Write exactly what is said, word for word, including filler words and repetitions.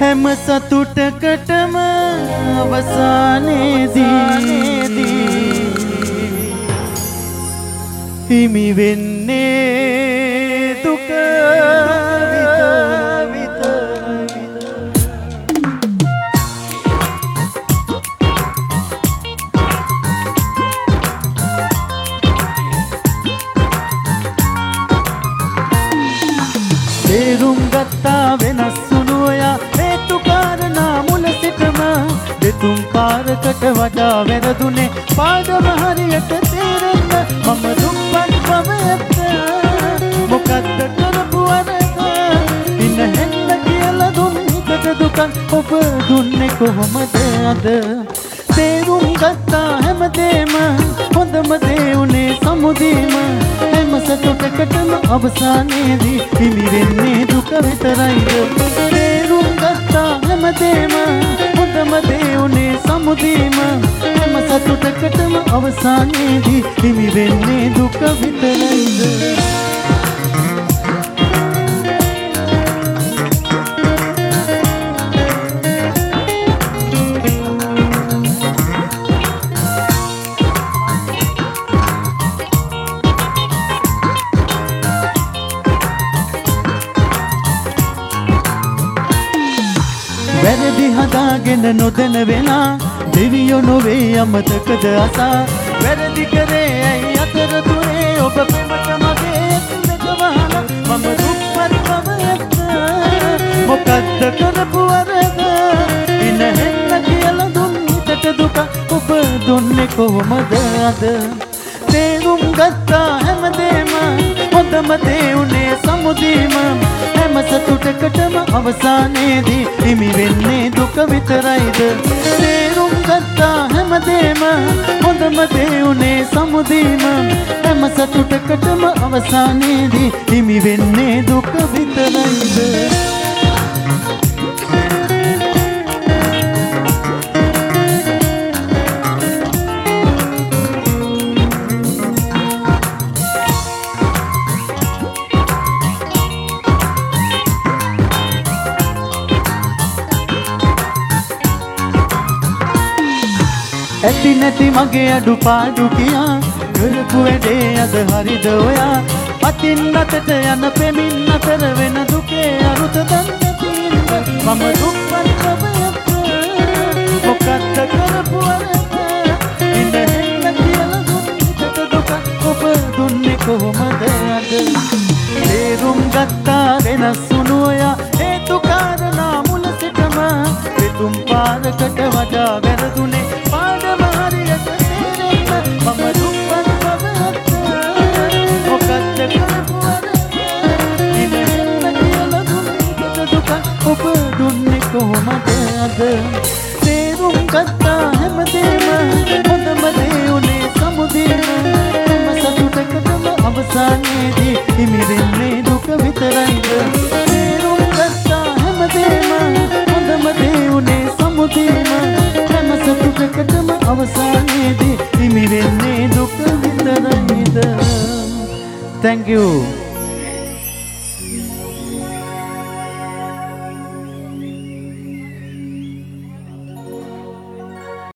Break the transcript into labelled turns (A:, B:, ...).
A: හැම සතුටකටම අවසානයේදී හිමි වෙන්නේ දුක විත තේරුම් ගත්තා වෙනස් වුණු ඔයා හේතු කාරණා මුල සිටම දෙතුන් පාරකට වඩා වැරදුනේ පාඩම හරියට තේරෙන්න මම දුප්පත් බව ඇත්ත මොකද්ද කරපු වරද ඉන්න හෙන්න කියලා දුන් හිතට දුකක් ඔබ දුන්නේ කොහොමද අද තේරුම් ගත්තා හැමදේම හොඳම දේ උනේ සමුදීම හැම සතුටකටම අවසානයේදී හිමි වෙන්නේ දුක විතරයිද තේරුම් ගත්තා හැමදේම හොඳම දේ උනේ සමුදීම හැම සතුටකටම අවසානයේදී හිමි වෙන්නේ දුක විතරයිද වැරදි හදාගෙන නොදැන වෙලා දෙවියෝ නොවේ අමතකද අසා වැරදි කරේ ඇයි අතරතුරේ ඔබ ප්‍රමත මගේ ඇතුළට වහලා මම දුක්පත් බව ඇත්ත මොකද්ද කරපු වරද ඉන්න හෙන්න කියලා දුන් හිතට දුක ඔබ දුන්නේ කොහොමද අද තේරුම් ගත්තා හැමදේම හොඳම දේ උනේ සමුදීම හැම සතුටකටම අවසානයේදී හිමි වෙන්නේ දුක විතරයිද තේරුම් ගත්තා හැමදේම හොඳම දේ උනේ සමුදීම හැම සතුටකටම අවසානයේදී හිමි වෙන්නේ දුක විතරයිද ඇති නැති මගේ අඩුපාඩු කියා කරපු වැඩේ අද හරිද ඔයා අතින් අතට යන පෙමින් අතර වෙන දුකේ අරුත දන්නේ තියෙන්න මම දුක්පත් බව ඇත්ත මොකද්ද කරපු වරද ඉන්න හෙන්න කියලා දුන් හිතට දුක ඔබ දුන්නේ කොහොමද අද තේරුම් ගත්තා වෙනස් වුණු ඔයා හේතු කාරණා මුල සිටම දෙතුන් පාරකට වඩා වැරදුනේ පාඩම හරියට තේරෙන්න මම දුක්පත් බව ඇත්ත මොකද්ද කරපු වරද ඉන්න හෙන්න කියලා දුන් හිතට දුක ඔබ දුන්නේ කොහොමද අද තේරුම් ගත්තා හැමදේම හොඳම දේ උනේ සමුදීම හැම සතුටකටම අවසානයේදී හිමි වෙන්නේ දුක විතරයිද තේරුම් ගත්තා හැමදේම හොඳම දේ උනේ සමුදීම හැම සතුටකටම අවසානයේදී හිමි වෙන්නේ දුක විතරයිද Thank you